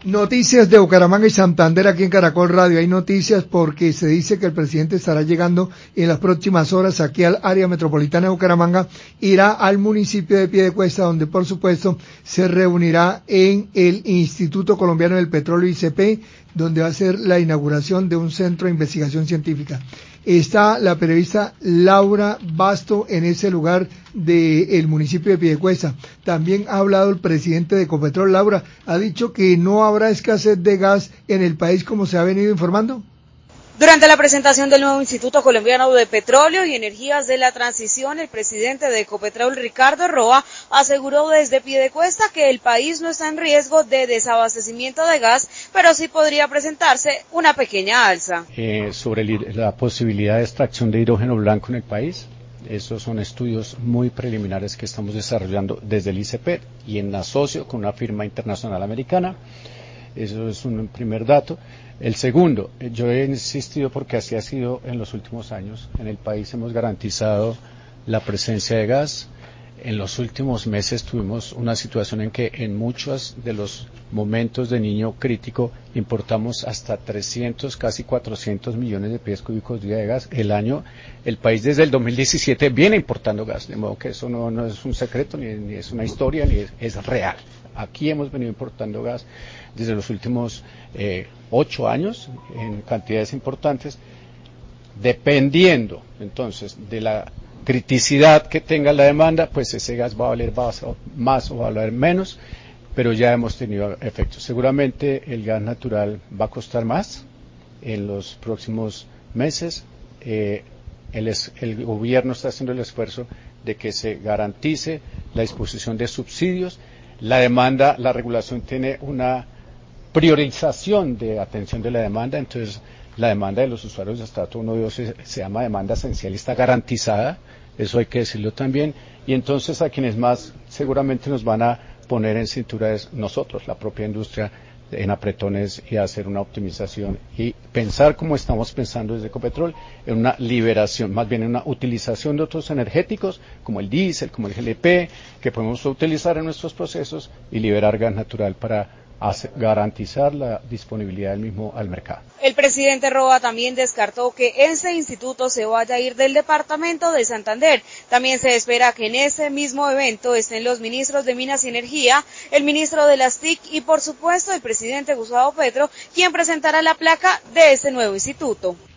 Noticias de Bucaramanga y Santander aquí en Caracol Radio. Hay noticias porque se dice que el presidente estará llegando en las próximas horas aquí al área metropolitana de Bucaramanga, irá al municipio de Piedecuesta, donde por supuesto se reunirá en el Instituto Colombiano del Petróleo ICP, donde va a ser la inauguración de un centro de investigación científica. Está la periodista Laura Basto en ese lugar del municipio de Piedecuesta. También ha hablado el presidente de Ecopetrol. Laura, ha dicho que no habrá escasez de gas en el país como se ha venido informando. Durante la presentación del nuevo Instituto Colombiano de Petróleo y Energías de la Transición, el presidente de Ecopetrol, Ricardo Roa, aseguró desde Piedecuesta que el país no está en riesgo de desabastecimiento de gas, pero sí podría presentarse una pequeña alza. Sobre la posibilidad de extracción de hidrógeno blanco en el país, esos son estudios muy preliminares que estamos desarrollando desde el ICP y en asocio con una firma internacional americana. Eso es un primer dato. El segundo, yo he insistido porque así ha sido en los últimos años. En el país hemos garantizado la presencia de gas. En los últimos meses tuvimos una situación en que en muchos de los momentos de niño crítico importamos hasta 300, casi 400 millones de pies cúbicos día de gas. El país desde el 2017 viene importando gas, de modo que eso no es un secreto, ni es una historia, es real. Aquí hemos venido importando gas desde los últimos 8 años en cantidades importantes, dependiendo entonces de la criticidad que tenga la demanda, pues ese gas va a valer más o va a valer menos, pero ya hemos tenido efectos. Seguramente el gas natural va a costar más en los próximos meses. El gobierno está haciendo el esfuerzo de que se garantice la disposición de subsidios. La demanda, la regulación tiene una priorización de atención de la demanda, entonces la demanda de los usuarios de estrato 1 y 2 se llama demanda esencial y está garantizada, eso hay que decirlo también, y entonces a quienes más seguramente nos van a poner en cintura es nosotros, la propia industria, en apretones y hacer una optimización y pensar como estamos pensando desde Ecopetrol en una liberación, más bien en una utilización de otros energéticos como el diésel, como el GLP, que podemos utilizar en nuestros procesos y liberar gas natural para garantizar la disponibilidad del mismo al mercado. El presidente Roa también descartó que este instituto se vaya a ir del departamento de Santander. También se espera que en ese mismo evento estén los ministros de Minas y Energía, el ministro de las TIC y por supuesto el presidente Gustavo Petro, quien presentará la placa de este nuevo instituto.